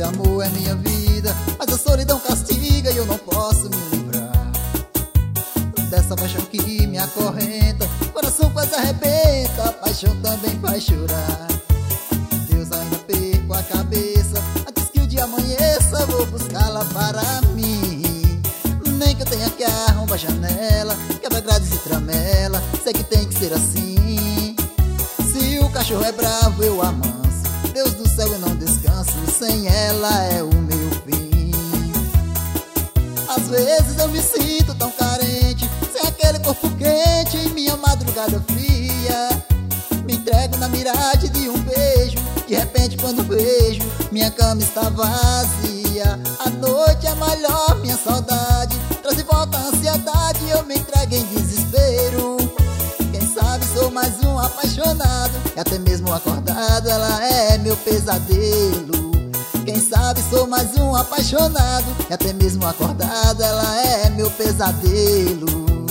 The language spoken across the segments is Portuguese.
esse amor é minha vida, mas a solidão castiga e eu não posso me livrar dessa paixão que me acorrenta. Coração quase arrebenta, a paixão também faz chorar. Deus, ainda perco a cabeça, antes que o dia amanheça vou buscá-la para mim. Nem que eu tenha que arrombar a janela, quebra grades e tramela, sei que tem que ser assim. Se o cachorro é bravo eu amanso, Deus do céu eu não descanso, sem ela é o meu fim. Às vezes eu me sinto tão carente, sem aquele corpo quente em minha madrugada fria. Me entrego na miragem de um beijo, de repente quando vejo minha cama está vazia. A noite é maior, minha saudade traz de volta a ansiedade, eu me entrego em desespero. Quem sabe sou mais um apaixonado, e até mesmo acordado ela é meu pesadelo. Quem sabe sou mais um apaixonado, e até mesmo acordado ela é meu pesadelo.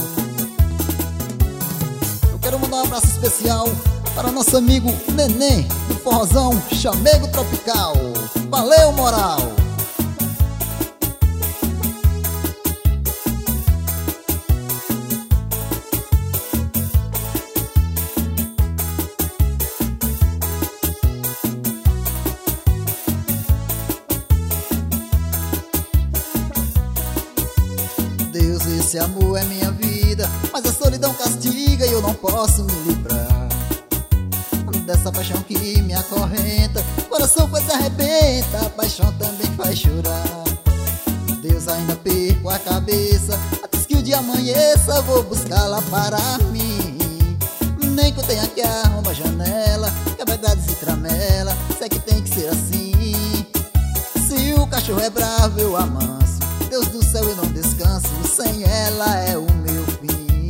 Eu quero mandar um abraço especial para o nosso amigo Neném, do forrozão Chamego Tropical. Valeu, moral! Deus, esse amor é minha vida, mas a solidão castiga e eu não posso me livrar dessa paixão que me acorrenta. Coração quase arrebenta, a paixão também faz chorar. Deus, ainda perco a cabeça, antes que o dia amanheça vou buscá-la para mim. Nem que eu tenha que arrombar a janela, quebra grades e tramela, sei que tem que ser assim. Se o cachorro é bravo eu amanso, Deus do céu eu não descanso, sem ela é o meu fim.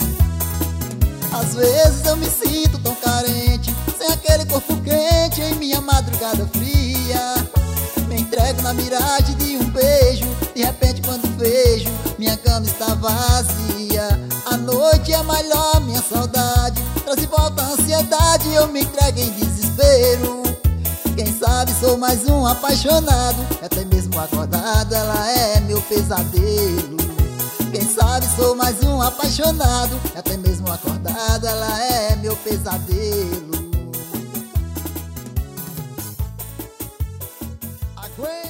Às vezes eu me sinto tão carente, sem aquele corpo quente em minha madrugada fria. Me entrego na miragem de um beijo, de repente quando vejo minha cama está vazia. A noite é maior, minha saudade traz de volta a ansiedade, eu me entrego em desespero. Quem sabe sou mais um apaixonado, até mesmo acordado ela é meu pesadelo. Quem sabe sou mais um apaixonado, até mesmo acordado ela é meu pesadelo. Aguenta!